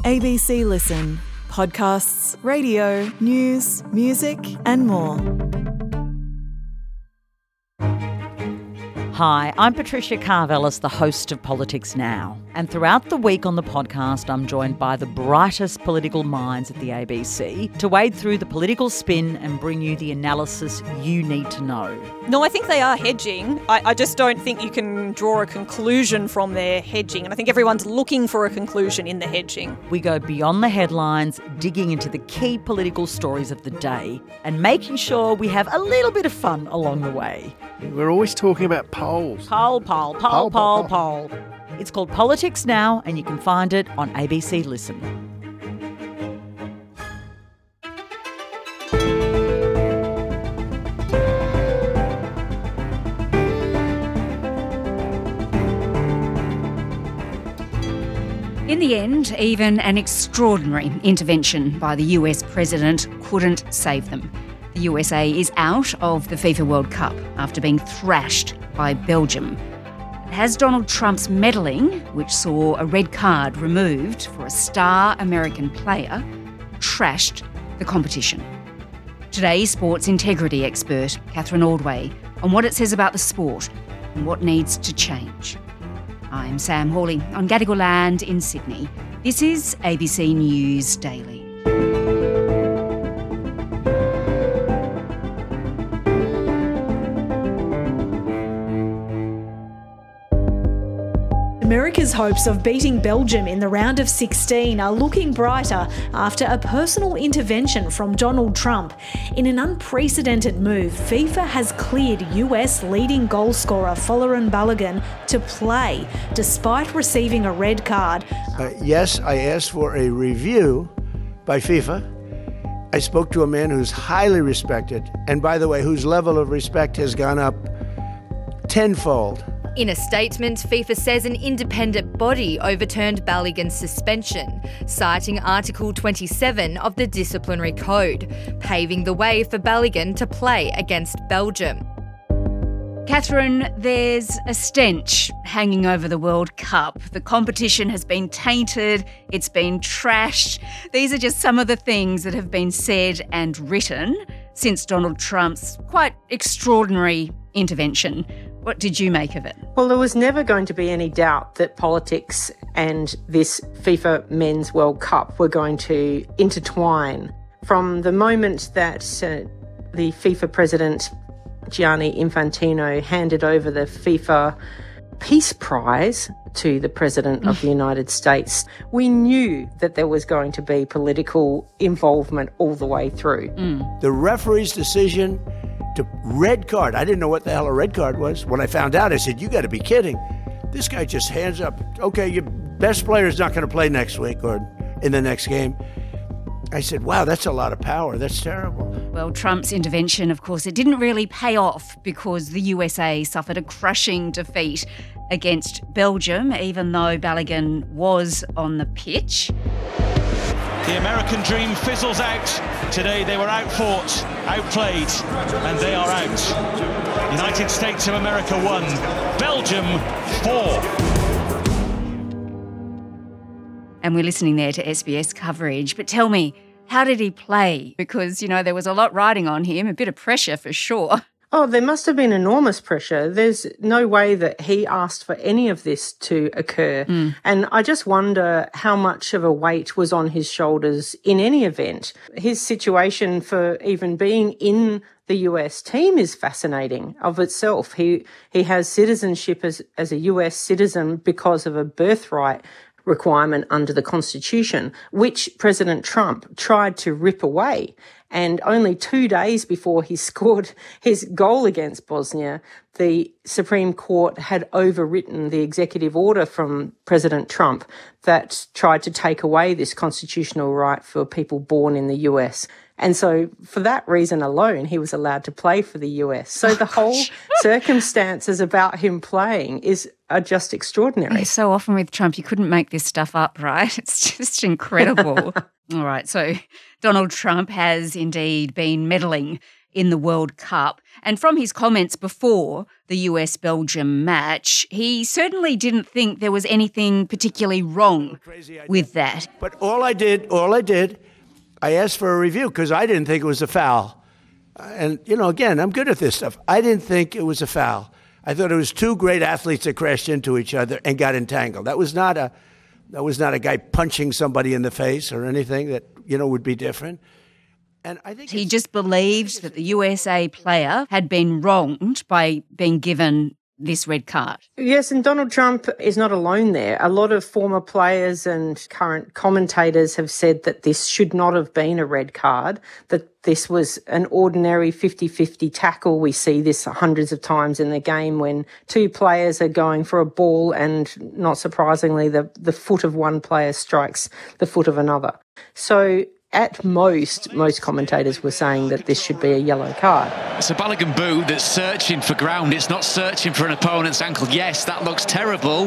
ABC Listen. Podcasts, radio, news, music and more. Hi, I'm Patricia Carvelis, the host of Politics Now. And throughout the week on the podcast, I'm joined by the brightest political minds at the ABC to wade through the political spin and bring you the analysis you need to know. No, I think they are hedging. I just don't think you can draw a conclusion from their hedging. And I think everyone's looking for a conclusion in the hedging. We go beyond the headlines, digging into the key political stories of the day and making sure we have a little bit of fun along the way. We're always talking about polls. Poll. It's called Politics Now, and you can find it on ABC Listen. In the end, even an extraordinary intervention by the US president couldn't save them. The USA is out of the FIFA World Cup after being thrashed by Belgium. Has Donald Trump's meddling, which saw a red card removed for a star American player, trashed the competition? Today's sports integrity expert, Catherine Ordway, on what it says about the sport and what needs to change. I'm Sam Hawley on Gadigal land in Sydney. This is ABC News Daily. America's hopes of beating Belgium in the round of 16 are looking brighter after a personal intervention from Donald Trump. In an unprecedented move, FIFA has cleared US leading goalscorer Folarin Balogun to play, despite receiving a red card. Yes, I asked for a review by FIFA. I spoke to a man who's highly respected, and by the way, whose level of respect has gone up tenfold. In a statement, FIFA says an independent body overturned Balogun's suspension, citing Article 27 of the Disciplinary Code, paving the way for Balogun to play against Belgium. Catherine, there's a stench hanging over the World Cup. The competition has been tainted, it's been trashed. These are just some of the things that have been said and written since Donald Trump's quite extraordinary intervention. What did you make of it? Well, there was never going to be any doubt that politics and this FIFA Men's World Cup were going to intertwine. From the moment that the FIFA president, Gianni Infantino, handed over the FIFA Peace Prize to the President of the United States, we knew that there was going to be political involvement all the way through. The referee's decision to red card. I didn't know what the hell a red card was. When I found out, I said, you got to be kidding. This guy just hands up, okay, your best player's not going to play next week or in the next game. I said, wow, that's a lot of power. That's terrible. Well, Trump's intervention, of course, it didn't really pay off because the USA suffered a crushing defeat against Belgium, even though Balogun was on the pitch. The American dream fizzles out. Today they were outfought, outplayed, and they are out. United States of America 1, Belgium 4. And we're listening there to SBS coverage. But tell me, how did he play? Because, you know, there was a lot riding on him, a bit of pressure for sure. Oh, there must have been enormous pressure. There's no way that he asked for any of this to occur. And I just wonder how much of a weight was on his shoulders in any event. His situation for even being in the US team is fascinating of itself. He has citizenship as a US citizen because of a birthright requirement under the Constitution, which President Trump tried to rip away. And only 2 days before he scored his goal against Bosnia, the Supreme Court had overwritten the executive order from President Trump that tried to take away this constitutional right for people born in the US. And so for that reason alone, he was allowed to play for the US. So the whole circumstances about him playing are just extraordinary. So often with Trump, you couldn't make this stuff up, right? It's just incredible. All right, so Donald Trump has indeed been meddling in the World Cup. And from his comments before the US-Belgium match, he certainly didn't think there was anything particularly wrong with that. But all I did, I asked for a review because I didn't think it was a foul. And, again, I'm good at this stuff. I didn't think it was a foul. I thought it was two great athletes that crashed into each other and got entangled. That was not a guy punching somebody in the face or anything that, would be different. And I think he just believed that the USA player had been wronged by being given this red card. Yes, and Donald Trump is not alone there. A lot of former players and current commentators have said that this should not have been a red card, that this was an ordinary 50-50 tackle. We see this hundreds of times in the game when two players are going for a ball and, not surprisingly, the foot of one player strikes the foot of another. So at most commentators were saying that this should be a yellow card. It's a Balogun boot that's searching for ground. It's not searching for an opponent's ankle. Yes, that looks terrible.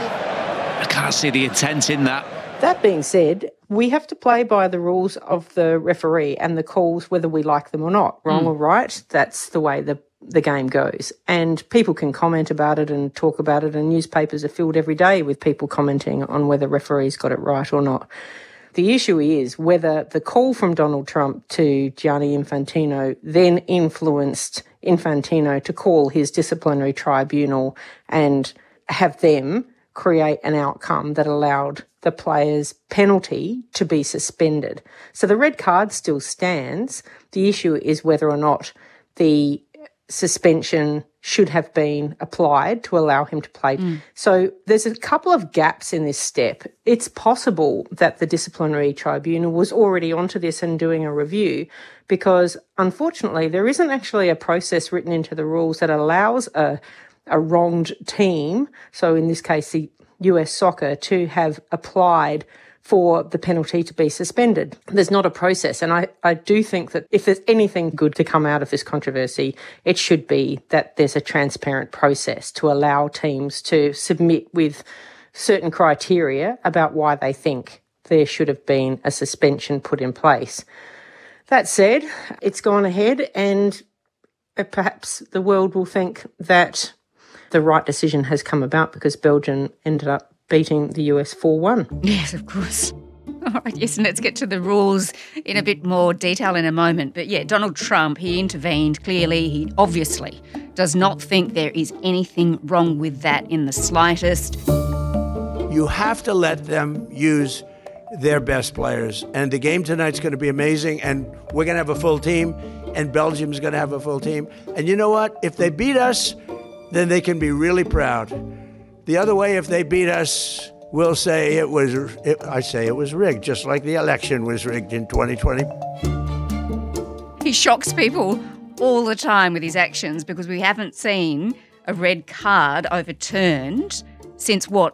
I can't see the intent in that. That being said, we have to play by the rules of the referee and the calls, whether we like them or not. Wrong or right, that's the way the game goes. And people can comment about it and talk about it, and newspapers are filled every day with people commenting on whether referees got it right or not. The issue is whether the call from Donald Trump to Gianni Infantino then influenced Infantino to call his disciplinary tribunal and have them create an outcome that allowed the player's penalty to be suspended. So the red card still stands. The issue is whether or not the suspension should have been applied to allow him to play. So there's a couple of gaps in this step. It's possible that the disciplinary tribunal was already onto this and doing a review, because unfortunately there isn't actually a process written into the rules that allows a wronged team, so in this case the US Soccer, to have applied for the penalty to be suspended. There's not a process. And I do think that if there's anything good to come out of this controversy, it should be that there's a transparent process to allow teams to submit with certain criteria about why they think there should have been a suspension put in place. That said, it's gone ahead, and perhaps the world will think that the right decision has come about because Belgium ended up beating the US 4-1. Yes, of course. All right, yes, and let's get to the rules in a bit more detail in a moment. But yeah, Donald Trump, he intervened clearly. He obviously does not think there is anything wrong with that in the slightest. You have to let them use their best players. And the game tonight's going to be amazing, and we're going to have a full team, and Belgium's going to have a full team. And you know what? If they beat us, then they can be really proud. The other way, if they beat us, we'll say it was rigged, just like the election was rigged in 2020. He shocks people all the time with his actions because we haven't seen a red card overturned since, like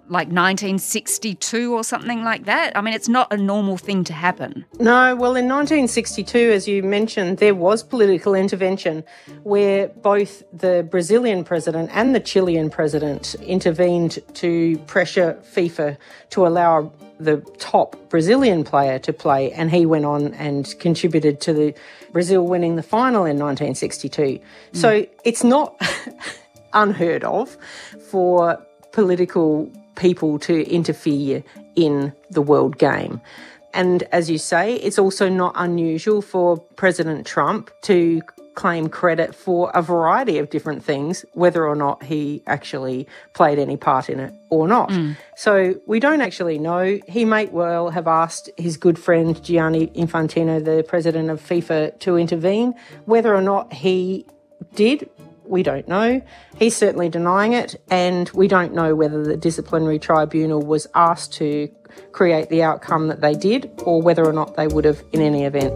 1962 or something like that? I mean, it's not a normal thing to happen. No, well, in 1962, as you mentioned, there was political intervention where both the Brazilian president and the Chilean president intervened to pressure FIFA to allow the top Brazilian player to play, and he went on and contributed to the Brazil winning the final in 1962. So it's not unheard of for political people to interfere in the world game. And as you say, it's also not unusual for President Trump to claim credit for a variety of different things, whether or not he actually played any part in it or not. So we don't actually know. He may well have asked his good friend Gianni Infantino, the president of FIFA, to intervene. Whether or not he did, we don't know. He's certainly denying it, and we don't know whether the disciplinary tribunal was asked to create the outcome that they did or whether or not they would have in any event.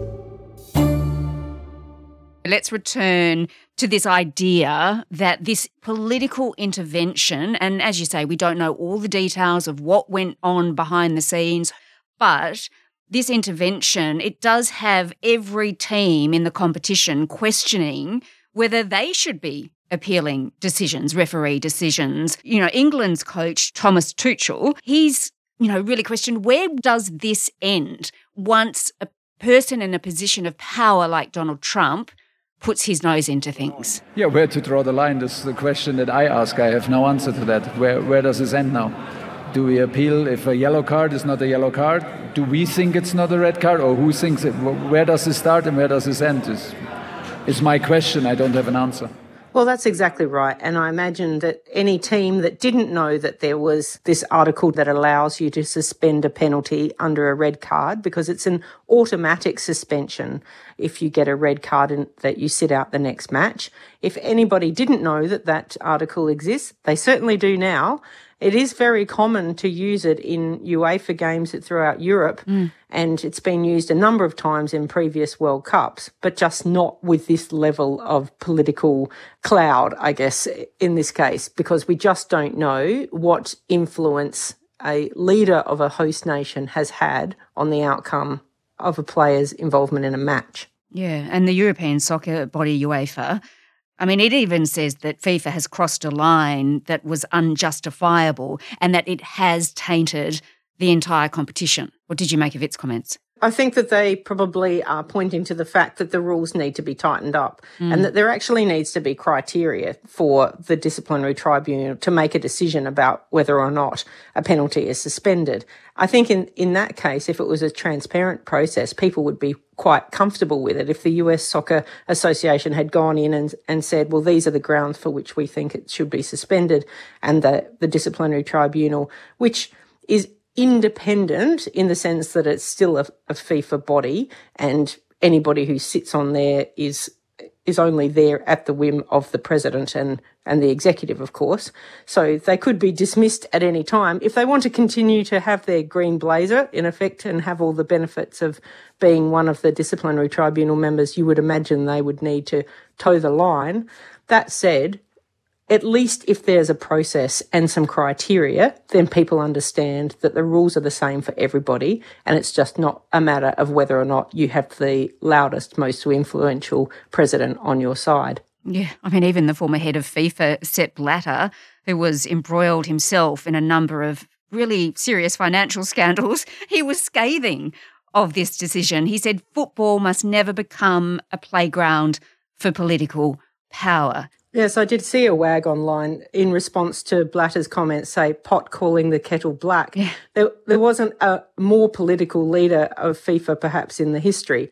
Let's return to this idea that this political intervention, and as you say, we don't know all the details of what went on behind the scenes, but this intervention, it does have every team in the competition questioning whether they should be appealing decisions, referee decisions. You know, England's coach, Thomas Tuchel, he's, really questioned, where does this end once a person in a position of power like Donald Trump puts his nose into things. Yeah, where to draw the line? This is the question that I ask. I have no answer to that. Where does this end now? Do we appeal if a yellow card is not a yellow card? Do we think it's not a red card? Or who thinks it? Where does this start and where does this end? Is my question. I don't have an answer. Well, that's exactly right. And I imagine that any team that didn't know that there was this article that allows you to suspend a penalty under a red card, because it's an automatic suspension if you get a red card and that you sit out the next match. If anybody didn't know that that article exists, they certainly do now. It is very common to use it in UEFA games throughout Europe, and it's been used a number of times in previous World Cups, but just not with this level of political cloud, I guess, in this case, because we just don't know what influence a leader of a host nation has had on the outcome of a player's involvement in a match. Yeah, and the European soccer body UEFA, I mean, it even says that FIFA has crossed a line that was unjustifiable and that it has tainted the entire competition. What did you make of its comments? I think that they probably are pointing to the fact that the rules need to be tightened up and that there actually needs to be criteria for the disciplinary tribunal to make a decision about whether or not a penalty is suspended. I think in that case, if it was a transparent process, people would be quite comfortable with it. If the US Soccer Association had gone in and said, well, these are the grounds for which we think it should be suspended, and the disciplinary tribunal, which is independent in the sense that it's still a FIFA body, and anybody who sits on there is only there at the whim of the president and the executive, of course. So they could be dismissed at any time. If they want to continue to have their green blazer, in effect, and have all the benefits of being one of the disciplinary tribunal members, you would imagine they would need to toe the line. That said, at least if there's a process and some criteria, then people understand that the rules are the same for everybody, and it's just not a matter of whether or not you have the loudest, most influential president on your side. Yeah, I mean, even the former head of FIFA, Sepp Blatter, who was embroiled himself in a number of really serious financial scandals, he was scathing of this decision. He said football must never become a playground for political power. Yes, I did see a wag online in response to Blatter's comments say pot calling the kettle black. Yeah. There wasn't a more political leader of FIFA perhaps in the history.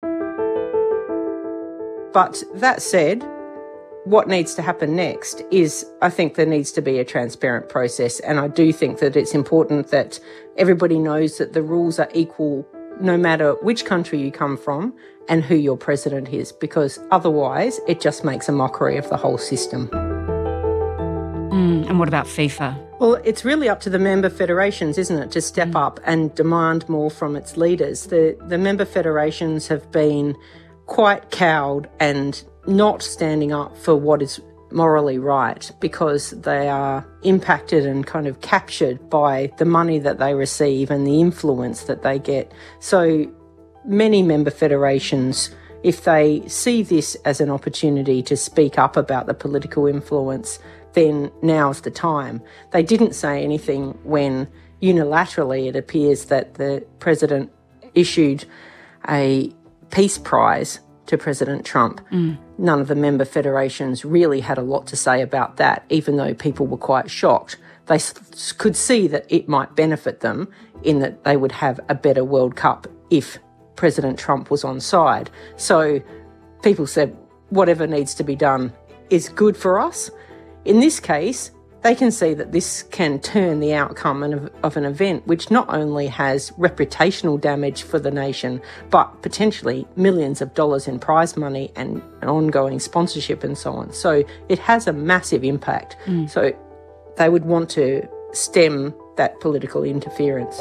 But that said, what needs to happen next is, I think there needs to be a transparent process, and I do think that it's important that everybody knows that the rules are equal no matter which country you come from and who your president is, because otherwise it just makes a mockery of the whole system. And what about FIFA? Well, it's really up to the member federations, isn't it, to step up and demand more from its leaders. The member federations have been quite cowed and not standing up for what is morally right, because they are impacted and kind of captured by the money that they receive and the influence that they get. So many member federations, if they see this as an opportunity to speak up about the political influence, then now's the time. They didn't say anything when unilaterally it appears that the president issued a peace prize to President Trump. None of the member federations really had a lot to say about that, even though people were quite shocked. They could see that it might benefit them in that they would have a better World Cup if President Trump was on side. So people said, whatever needs to be done is good for us. In this case, they can see that this can turn the outcome of an event which not only has reputational damage for the nation, but potentially millions of dollars in prize money and ongoing sponsorship and so on. So it has a massive impact. So they would want to stem that political interference.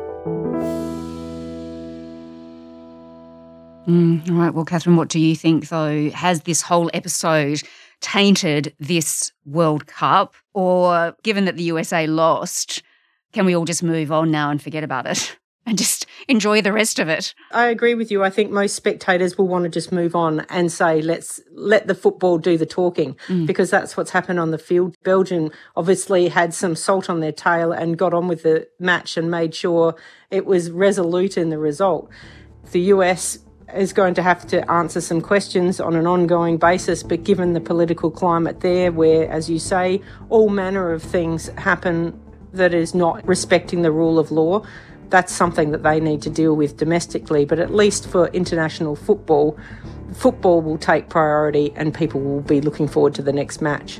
All right, well, Catherine, what do you think, though? Has this whole episode tainted this World Cup? Or given that the USA lost, can we all just move on now and forget about it and just enjoy the rest of it? I agree with you. I think most spectators will want to just move on and say, let's let the football do the talking, because that's what's happened on the field. Belgium obviously had some salt on their tail and got on with the match and made sure it was resolute in the result. The US is going to have to answer some questions on an ongoing basis, but given the political climate there, where, as you say, all manner of things happen that is not respecting the rule of law, that's something that they need to deal with domestically. But at least for international football, football will take priority and people will be looking forward to the next match.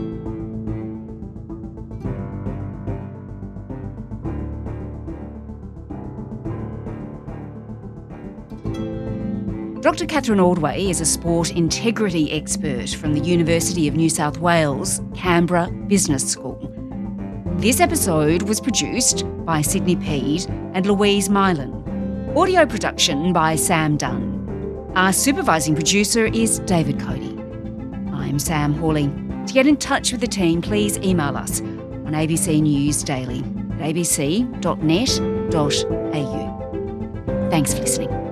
Dr. Catherine Ordway is a sport integrity expert from the University of New South Wales, Canberra Business School. This episode was produced by Sydney Peed and Louise Mylan. Audio production by Sam Dunn. Our supervising producer is David Cody. I'm Sam Hawley. To get in touch with the team, please email us on ABC News Daily at abc.net.au. Thanks for listening.